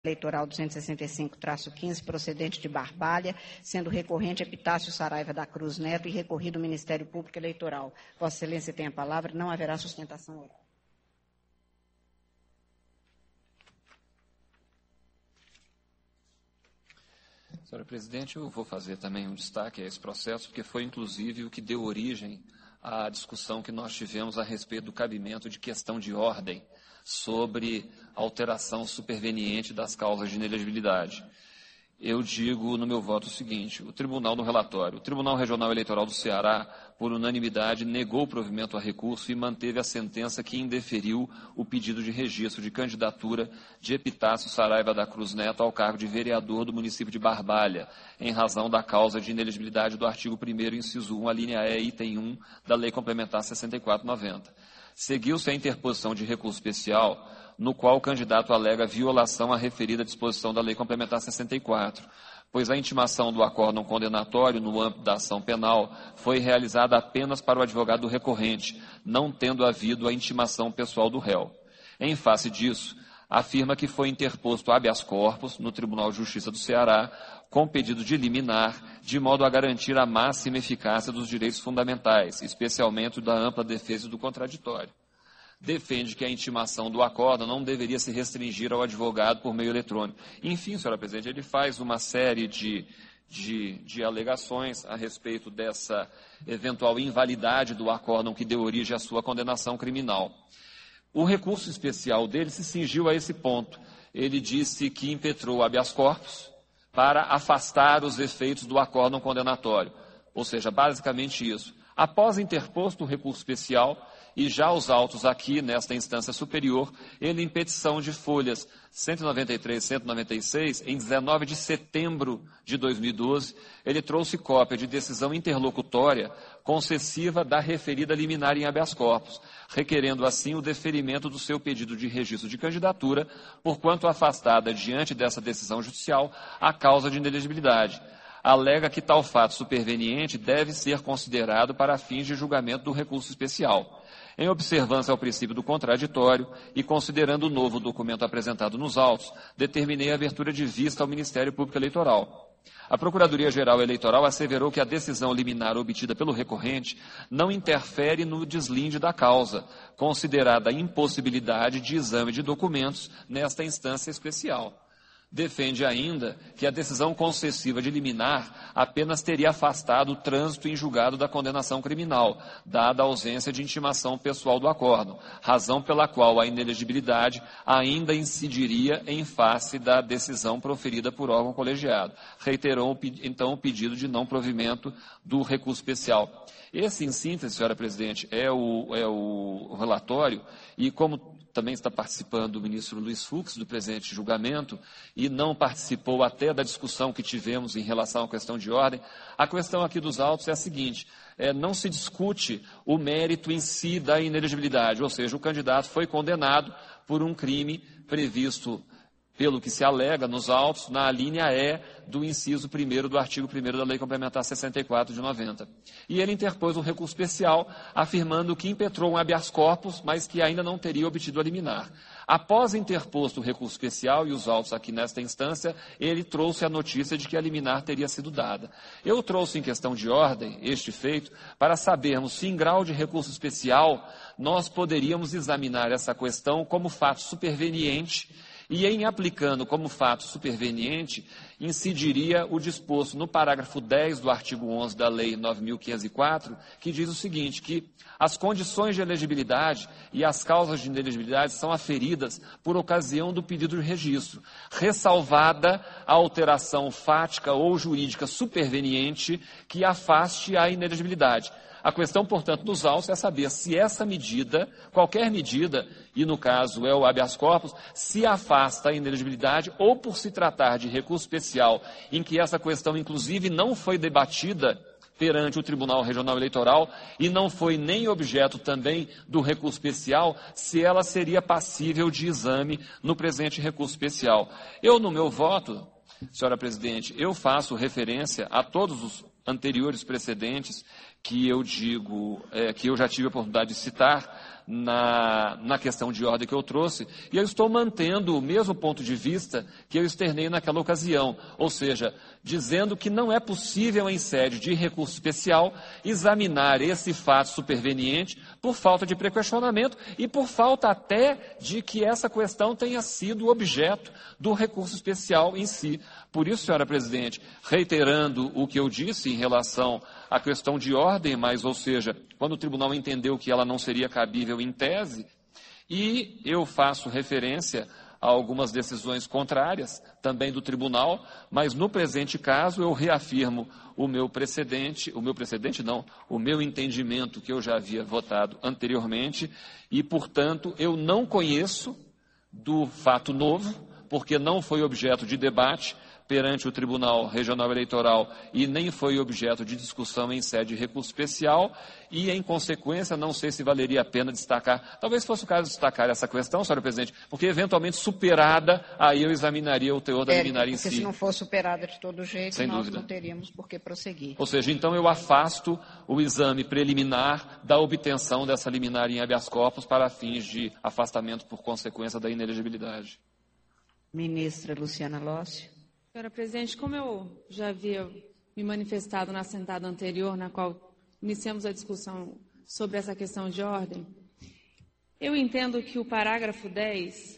Eleitoral 265-15, procedente de Barbalha, sendo recorrente Epitácio Saraiva da Cruz Neto e recorrido o Ministério Público Eleitoral. Vossa Excelência tem a palavra, não haverá sustentação oral. Senhora Presidente, eu vou fazer também um destaque a esse processo, porque foi inclusive o que deu origem à discussão que nós tivemos a respeito do cabimento de questão de ordem sobre alteração superveniente das causas de inelegibilidade. Eu digo no meu voto o seguinte: o Tribunal no relatório, o Tribunal Regional Eleitoral do Ceará, por unanimidade, negou o provimento a recurso e manteve a sentença que indeferiu o pedido de registro de candidatura de Epitácio Saraiva da Cruz Neto ao cargo de vereador do município de Barbalha, em razão da causa de inelegibilidade do artigo 1º, inciso 1, a linha E, item 1, da Lei Complementar 64/90. Seguiu-se a interposição de recurso especial, no qual o candidato alega violação à referida disposição da Lei Complementar 64, pois a intimação do acórdão condenatório no âmbito da ação penal foi realizada apenas para o advogado do recorrente, não tendo havido a intimação pessoal do réu. Em face disso, afirma que foi interposto habeas corpus no Tribunal de Justiça do Ceará, com pedido de liminar, de modo a garantir a máxima eficácia dos direitos fundamentais, especialmente da ampla defesa do contraditório. Defende que a intimação do acórdão não deveria se restringir ao advogado por meio eletrônico. Enfim, senhora Presidente, ele faz uma série de alegações a respeito dessa eventual invalidade do acórdão que deu origem à sua condenação criminal. O recurso especial dele se cingiu a esse ponto. Ele disse que impetrou habeas corpus para afastar os efeitos do acórdão condenatório. Ou seja, basicamente isso. Após interposto o recurso especial, e já os autos aqui, nesta instância superior, ele em petição de folhas 193 e 196, em 19 de setembro de 2012, ele trouxe cópia de decisão interlocutória concessiva da referida liminar em habeas corpus, requerendo assim o deferimento do seu pedido de registro de candidatura, porquanto afastada diante dessa decisão judicial a causa de inelegibilidade. Alega que tal fato superveniente deve ser considerado para fins de julgamento do recurso especial. Em observância ao princípio do contraditório e considerando o novo documento apresentado nos autos, determinei a abertura de vista ao Ministério Público Eleitoral. A Procuradoria-Geral Eleitoral asseverou que a decisão liminar obtida pelo recorrente não interfere no deslinde da causa, considerada a impossibilidade de exame de documentos nesta instância especial. Defende ainda que a decisão concessiva de liminar apenas teria afastado o trânsito em julgado da condenação criminal, dada a ausência de intimação pessoal do acórdão, razão pela qual a inelegibilidade ainda incidiria em face da decisão proferida por órgão colegiado. Reiterou, então, o pedido de não provimento do recurso especial. Esse, em síntese, senhora Presidente, é o relatório, e como também está participando o ministro Luiz Fux do presente julgamento e não participou até da discussão que tivemos em relação à questão de ordem, a questão aqui dos autos é a seguinte: não se discute o mérito em si da inelegibilidade, ou seja, o candidato foi condenado por um crime previsto, pelo que se alega nos autos, na linha E do inciso 1º do artigo 1º da Lei Complementar 64 de 90. E ele interpôs um recurso especial, afirmando que impetrou um habeas corpus, mas que ainda não teria obtido a liminar. Após interposto o recurso especial e os autos aqui nesta instância, ele trouxe a notícia de que a liminar teria sido dada. Eu trouxe em questão de ordem este feito para sabermos se em grau de recurso especial nós poderíamos examinar essa questão como fato superveniente, e em aplicando como fato superveniente, incidiria o disposto no parágrafo 10 do artigo 11 da Lei 9.504, que diz o seguinte, que as condições de elegibilidade e as causas de inelegibilidade são aferidas por ocasião do pedido de registro, ressalvada a alteração fática ou jurídica superveniente que afaste a inelegibilidade. A questão, portanto, dos autos é saber se essa medida, qualquer medida, e no caso é o habeas corpus, se afasta a inelegibilidade ou por se tratar de recurso especial, em que essa questão, inclusive, não foi debatida perante o Tribunal Regional Eleitoral e não foi nem objeto também do recurso especial, se ela seria passível de exame no presente recurso especial. Eu, no meu voto, senhora Presidente, eu faço referência a todos os anteriores precedentes que eu digo, que eu já tive a oportunidade de citar na questão de ordem que eu trouxe, e eu estou mantendo o mesmo ponto de vista que eu externei naquela ocasião, ou seja, dizendo que não é possível, em sede de recurso especial, examinar esse fato superveniente por falta de prequestionamento e por falta até de que essa questão tenha sido objeto do recurso especial em si. Por isso, senhora presidente, reiterando o que eu disse em relação à questão de ordem, mas, ou seja, quando o tribunal entendeu que ela não seria cabível em tese, e eu faço referência a algumas decisões contrárias também do tribunal, mas no presente caso eu reafirmo o meu entendimento que eu já havia votado anteriormente e, portanto, eu não conheço do fato novo, porque não foi objeto de debate perante o Tribunal Regional Eleitoral e nem foi objeto de discussão em sede de recurso especial e, em consequência, não sei se valeria a pena destacar, talvez fosse o caso de destacar essa questão, senhora presidente, porque eventualmente superada, aí eu examinaria o teor da liminar em si. Porque se não for superada de todo jeito, sem nós dúvida, não teríamos por que prosseguir. Ou seja, então eu afasto o exame preliminar da obtenção dessa liminar em habeas corpus para fins de afastamento por consequência da inelegibilidade. Ministra Luciana Lócio. Senhora presidente, como eu já havia me manifestado na sentada anterior, na qual iniciamos a discussão sobre essa questão de ordem, eu entendo que o parágrafo 10,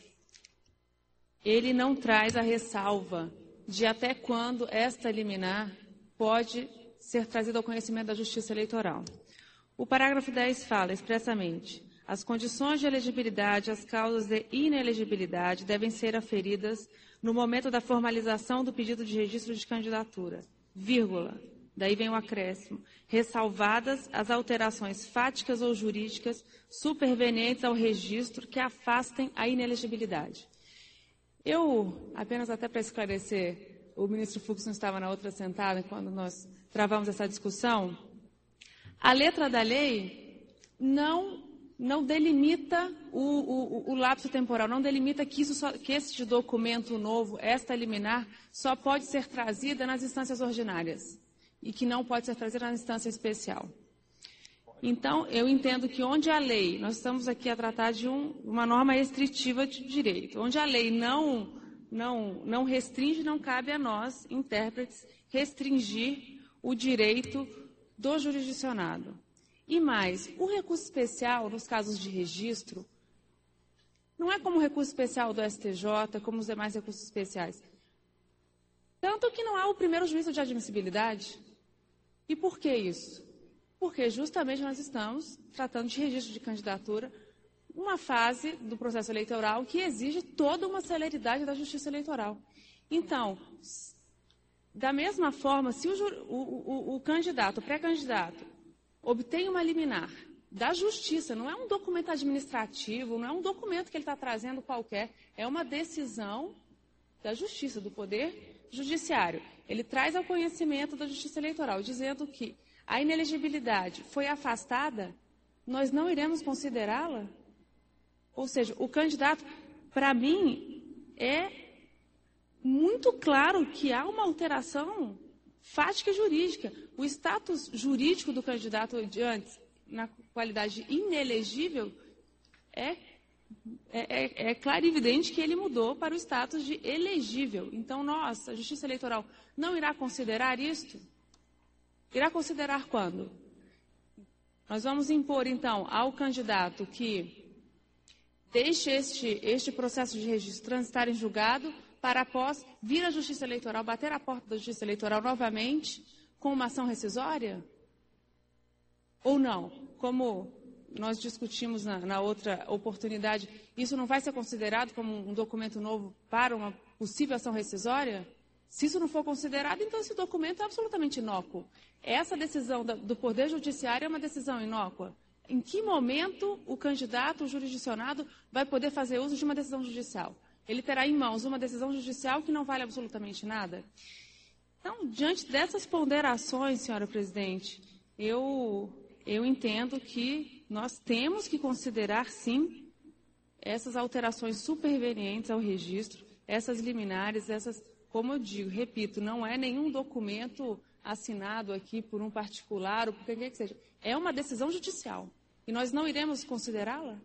ele não traz a ressalva de até quando esta liminar pode ser trazida ao conhecimento da Justiça Eleitoral. O parágrafo 10 fala expressamente: as condições de elegibilidade, as causas de inelegibilidade devem ser aferidas no momento da formalização do pedido de registro de candidatura, vírgula, daí vem o acréscimo, ressalvadas as alterações fáticas ou jurídicas supervenientes ao registro que afastem a inelegibilidade. Eu, apenas até para esclarecer, o ministro Fux não estava na outra sentada quando nós travamos essa discussão, a letra da lei não delimita o lapso temporal, não delimita que este documento novo, esta liminar, só pode ser trazida nas instâncias ordinárias e que não pode ser trazida na instância especial. Então, eu entendo que onde a lei, nós estamos aqui a tratar de uma norma restritiva de direito, onde a lei não restringe, não cabe a nós, intérpretes, restringir o direito do jurisdicionado. E mais, o recurso especial, nos casos de registro, não é como o recurso especial do STJ, como os demais recursos especiais. Tanto que não há o primeiro juízo de admissibilidade. E por que isso? Porque justamente nós estamos tratando de registro de candidatura, uma fase do processo eleitoral que exige toda uma celeridade da Justiça Eleitoral. Então, da mesma forma, se o candidato, o pré-candidato, obtém uma liminar da Justiça, não é um documento administrativo, não é um documento que ele está trazendo qualquer, é uma decisão da Justiça, do Poder Judiciário. Ele traz ao conhecimento da Justiça Eleitoral, dizendo que a inelegibilidade foi afastada, nós não iremos considerá-la? Ou seja, o candidato, para mim, é muito claro que há uma alteração fática e jurídica. O status jurídico do candidato de antes, na qualidade inelegível, é claro e evidente que ele mudou para o status de elegível. Então, a Justiça Eleitoral não irá considerar isto? Irá considerar quando? Nós vamos impor, então, ao candidato que deixe este processo de registro transitar em julgado para após vir à Justiça Eleitoral, bater a porta da Justiça Eleitoral novamente com uma ação rescisória? Ou não? Como nós discutimos na outra oportunidade, isso não vai ser considerado como um documento novo para uma possível ação rescisória? Se isso não for considerado, então esse documento é absolutamente inócuo. Essa decisão do Poder Judiciário é uma decisão inócua. Em que momento o candidato, o jurisdicionado, vai poder fazer uso de uma decisão judicial? Ele terá em mãos uma decisão judicial que não vale absolutamente nada? Então, diante dessas ponderações, senhora presidente, eu entendo que nós temos que considerar, sim, essas alterações supervenientes ao registro, essas liminares, essas como eu digo, repito, não é nenhum documento assinado aqui por um particular ou por quem quer que seja. É uma decisão judicial. E nós não iremos considerá-la?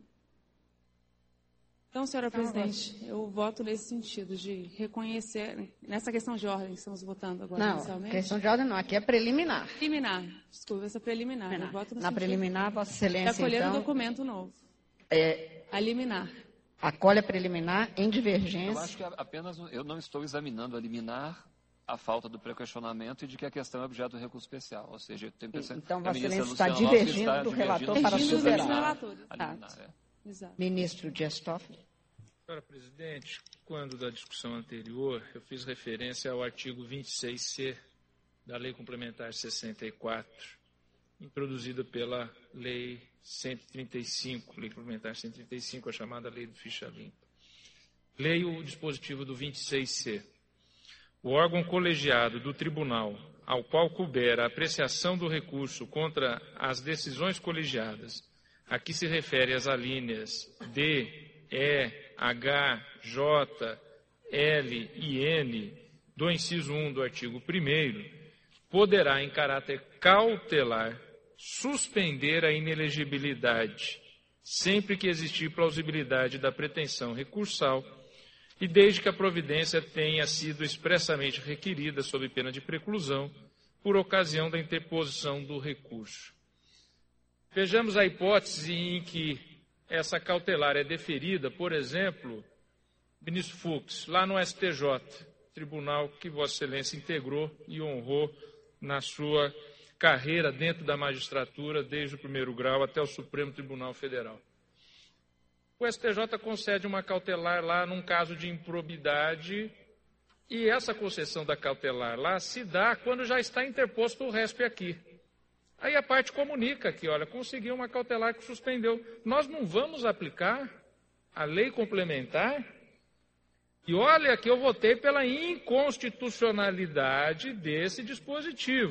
Então, senhora presidente, eu voto nesse sentido, de reconhecer, nessa questão de ordem que estamos votando agora inicialmente. Não, questão de ordem não, aqui é preliminar. Preliminar, desculpa, essa preliminar. Eu voto no Na preliminar, Vossa Excelência, de acolher então... um documento novo. A liminar. Acolhe a preliminar em divergência. Eu acho que apenas eu não estou examinando a liminar a falta do pré-questionamento e de que a questão é objeto do recurso especial. Ou seja, eu tenho impressão então, que a Vossa ministra Excelência está Luciana Lopes divergindo do relator para divergindo superar. dos relatores. Exato. Ministro Dias Toffoli. Senhora presidente, quando da discussão anterior, eu fiz referência ao artigo 26C da Lei Complementar 64, introduzida pela Lei 135, Lei Complementar 135, a chamada Lei do Ficha Limpa. Leio o dispositivo do 26C. O órgão colegiado do tribunal, ao qual couber a apreciação do recurso contra as decisões colegiadas, a que se refere as alíneas D, E, H, J, L e N do inciso 1 do artigo 1º, poderá, em caráter cautelar, suspender a inelegibilidade, sempre que existir plausibilidade da pretensão recursal e desde que a providência tenha sido expressamente requerida sob pena de preclusão por ocasião da interposição do recurso. Vejamos a hipótese em que essa cautelar é deferida, por exemplo, ministro Fux, lá no STJ, tribunal que Vossa Excelência integrou e honrou na sua carreira dentro da magistratura, desde o 1º grau até o Supremo Tribunal Federal. O STJ concede uma cautelar lá num caso de improbidade e essa concessão da cautelar lá se dá quando já está interposto o RESP aqui. Aí a parte comunica que, olha, conseguiu uma cautelar que suspendeu. Nós não vamos aplicar a lei complementar? E olha que eu votei pela inconstitucionalidade desse dispositivo.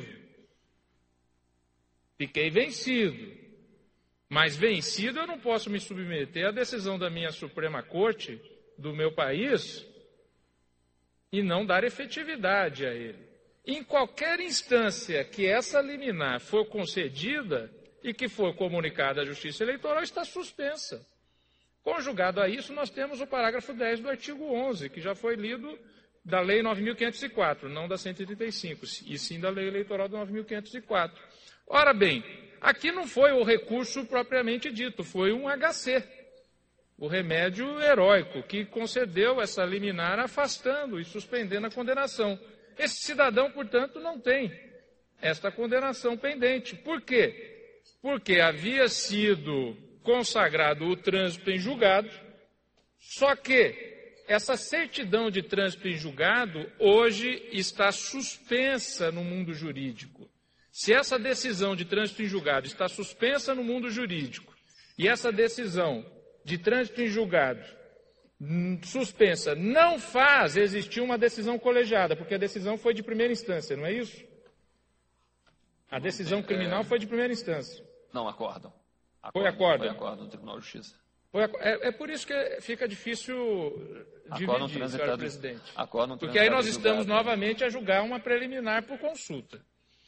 Fiquei vencido. Mas vencido eu não posso me submeter à decisão da minha Suprema Corte, do meu país, e não dar efetividade a ele. Em qualquer instância que essa liminar for concedida e que for comunicada à Justiça Eleitoral, está suspensa. Conjugado a isso, nós temos o parágrafo 10 do artigo 11, que já foi lido da Lei 9.504, não da 135, e sim da Lei Eleitoral de 9.504. Ora bem, aqui não foi o recurso propriamente dito, foi um HC, o remédio heróico, que concedeu essa liminar afastando e suspendendo a condenação. Esse cidadão, portanto, não tem esta condenação pendente. Por quê? Porque havia sido consagrado o trânsito em julgado, só que essa certidão de trânsito em julgado hoje está suspensa no mundo jurídico. Se essa decisão de trânsito em julgado está suspensa no mundo jurídico e essa decisão de trânsito em julgado suspensa não faz existir uma decisão colegiada, porque a decisão foi de primeira instância, não é isso? A decisão criminal foi de primeira instância. Não, acórdão. Foi acórdão. Foi acórdão no Tribunal de Justiça. É por isso que fica difícil dividir, senhora presidente. Porque aí nós estamos novamente a julgar uma preliminar por consulta.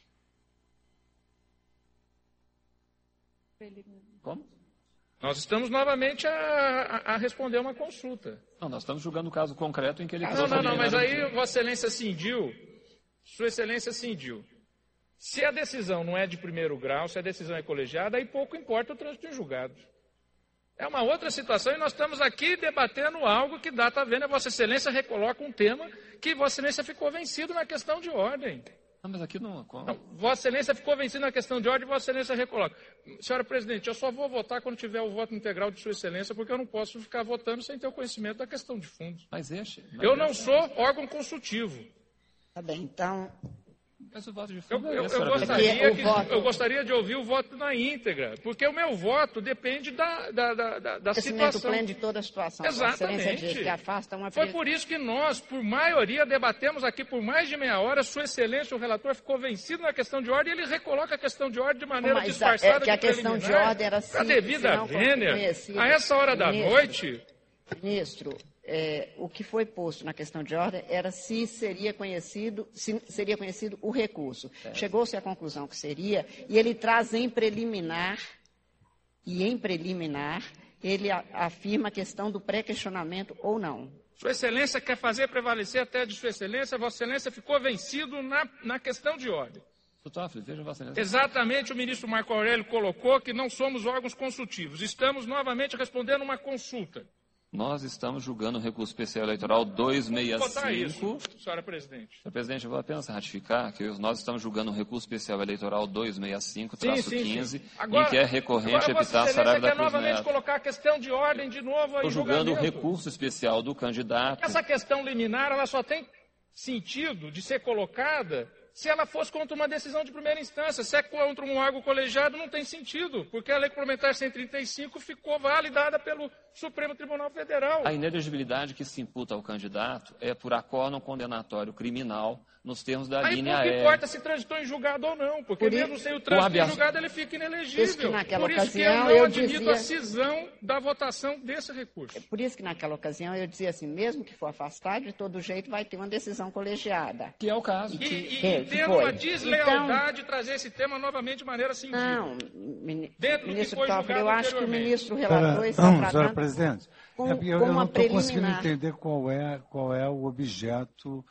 Como? Nós estamos novamente a responder uma consulta. Não, nós estamos julgando o caso concreto em que ele... Não, mas aí Vossa Excelência cindiu, Sua Excelência cindiu. Se a decisão não é de primeiro grau, se a decisão é colegiada, aí pouco importa o trânsito em julgado. É uma outra situação e nós estamos aqui debatendo algo que dá, está vendo, a Vossa Excelência recoloca um tema que Vossa Excelência ficou vencido na questão de ordem. Não, mas aqui não... Vossa Excelência ficou vencido na questão de ordem e Vossa Excelência recoloca. Senhora Presidente, eu só vou votar quando tiver o voto integral de Sua Excelência, porque eu não posso ficar votando sem ter o conhecimento da questão de fundo. Eu não sou órgão consultivo. Tá bem, então... Mas o voto de fundo eu gostaria de ouvir o voto na íntegra, porque o meu voto depende da situação. Pleno de toda a situação. Exatamente. Que afasta uma... Foi por isso que nós, por maioria, debatemos aqui por mais de meia hora. Sua Excelência, o relator, ficou vencido na questão de ordem e ele recoloca a questão de ordem de maneira disfarçada. Que a questão de ordem era a devida vênia, a essa hora da noite. Ministro, o que foi posto na questão de ordem era se seria conhecido o recurso. Chegou-se à conclusão que seria, e ele traz em preliminar, ele afirma a questão do pré-questionamento ou não. Sua Excelência quer fazer prevalecer a tese de Sua Excelência, Vossa Excelência ficou vencido na questão de ordem. Veja, Vossa Excelência. Exatamente, o ministro Marco Aurélio colocou que não somos órgãos consultivos. Estamos novamente respondendo uma consulta. Nós estamos julgando o recurso especial eleitoral 265. Vou votar isso, senhora presidente. Senhor presidente, eu vou apenas ratificar que nós estamos julgando o recurso especial eleitoral 265-15, Agora, em que é recorrente agora, epitar Saraiva da Cruz novamente Neto. Colocar a questão de ordem de novo aí. Estou julgando o recurso especial do candidato. Essa questão liminar, ela só tem sentido de ser colocada se ela fosse contra uma decisão de primeira instância. Se é contra um órgão colegiado, não tem sentido, porque a Lei Complementar 135 ficou validada pelo Supremo Tribunal Federal. A inelegibilidade que se imputa ao candidato é por acórdão condenatório criminal nos termos da linha E. Não importa se transitou em julgado ou não, porque mesmo sem o trânsito em julgado ele fica inelegível. Por isso que eu não admito a cisão da votação desse recurso. Por isso que naquela ocasião eu dizia assim, mesmo que for afastado, de todo jeito vai ter uma decisão colegiada. Que é o caso. E tendo uma deslealdade de trazer esse tema novamente de maneira cindida. Não, ministro Toffoli, eu acho que o ministro relator está tratando... Senhora presidente, eu não estou conseguindo entender qual é o objeto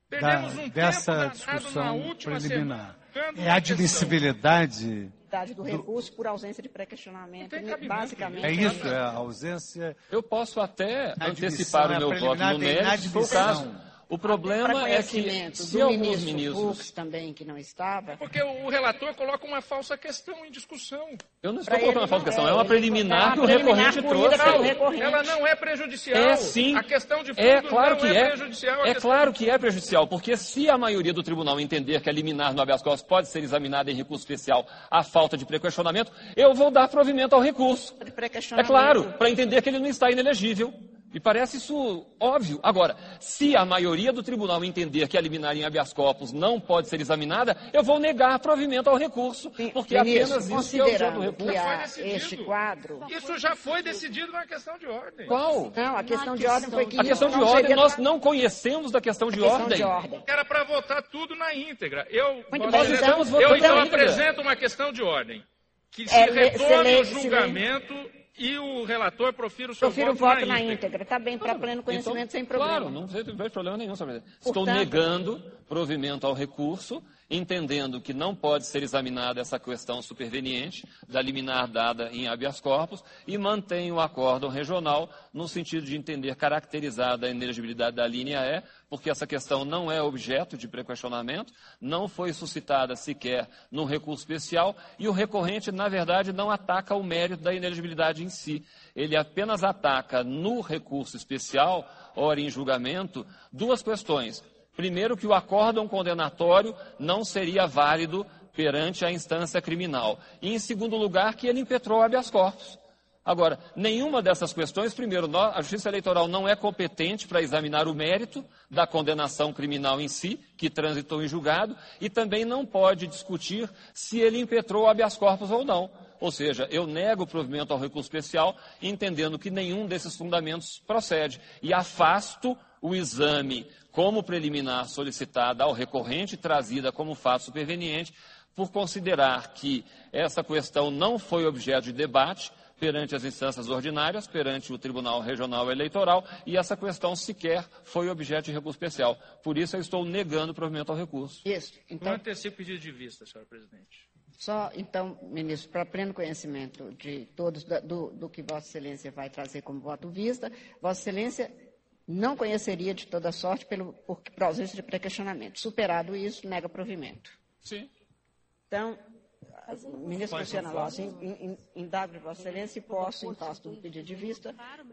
dessa discussão preliminar. É a admissibilidade do recurso por ausência de pré-questionamento, basicamente. É isso, é a ausência... Eu posso até antecipar o meu voto no mérito, se for o caso. O problema é que, se alguns ministros... Fux também, que não estava... Porque o relator coloca uma falsa questão em discussão. Eu não estou colocando uma falsa questão, é uma preliminar que o recorrente trouxe. Ela não é prejudicial. É sim. A questão de fundo claro não é prejudicial. Claro que é prejudicial, porque se a maioria do tribunal entender que a liminar no habeas corpus pode ser examinada em recurso especial à falta de pré-questionamento, eu vou dar provimento ao recurso. É claro, para entender que ele não está inelegível. Me parece isso óbvio. Agora, se a maioria do tribunal entender que a liminar em habeas corpus não pode ser examinada, eu vou negar provimento ao recurso, porque apenas isso que é o jogo do recurso. Este quadro... Isso já foi decidido na questão de ordem. Qual? Não, a questão de ordem foi que... A questão de ordem, nós não conhecemos da questão de ordem. Era para votar tudo na íntegra. Eu então apresento uma questão de ordem, que se retome o julgamento... E o relator profira o seu voto na íntegra. Está bem, para pleno conhecimento, sem problema. Claro, não vejo problema nenhum. Estou negando provimento ao recurso, entendendo que não pode ser examinada essa questão superveniente da liminar dada em habeas corpus e mantenho o acórdão regional no sentido de entender caracterizada a inelegibilidade da linha E, porque essa questão não é objeto de pré-questionamento, não foi suscitada sequer no recurso especial e o recorrente, na verdade, não ataca o mérito da inelegibilidade em si. Ele apenas ataca no recurso especial, ora em julgamento, duas questões. Primeiro, que o acórdão condenatório não seria válido perante a instância criminal. E, em segundo lugar, que ele impetrou habeas corpus. Agora, nenhuma dessas questões, primeiro, a Justiça Eleitoral não é competente para examinar o mérito da condenação criminal em si, que transitou em julgado, e também não pode discutir se ele impetrou habeas corpus ou não. Ou seja, eu nego o provimento ao recurso especial, entendendo que nenhum desses fundamentos procede. E afasto o exame como preliminar solicitada ao recorrente, trazida como fato superveniente, por considerar que essa questão não foi objeto de debate perante as instâncias ordinárias, perante o Tribunal Regional Eleitoral, e essa questão sequer foi objeto de recurso especial. Por isso, eu estou negando o provimento ao recurso. Isso. Então, não antecipo pedido de vista, senhora presidente. Só, então, ministro, para pleno conhecimento de todos do que Vossa Excelência vai trazer como voto vista, Vossa Excelência não conheceria de toda sorte por ausência de pré-questionamento. Superado isso, nega provimento. Sim. Então, ministro Luciana Lopes, indago de Vossa Excelência, posso, em face do pedido de vista,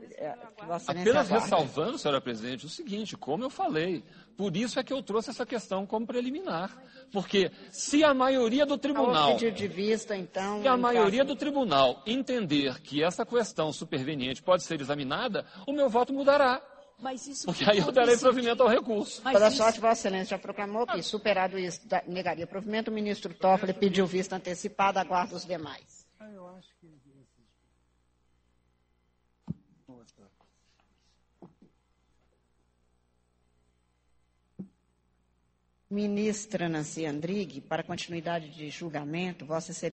que Vossa Excelência apenas aguarda. Ressalvando, senhora presidente, o seguinte, como eu falei, por isso é que eu trouxe essa questão como preliminar. Porque se a maioria do tribunal... pedido de vista, então... Se a maioria do tribunal entender que essa questão superveniente pode ser examinada, o meu voto mudará. Porque aí eu darei provimento ao recurso. Toda sorte, Vossa Excelência já proclamou que, superado isso, negaria provimento. O ministro Toffoli pediu vista antecipada, aguardo os demais. Eu acho que... Ministra Nancy Andrighi, para continuidade de julgamento, Vossa Excelência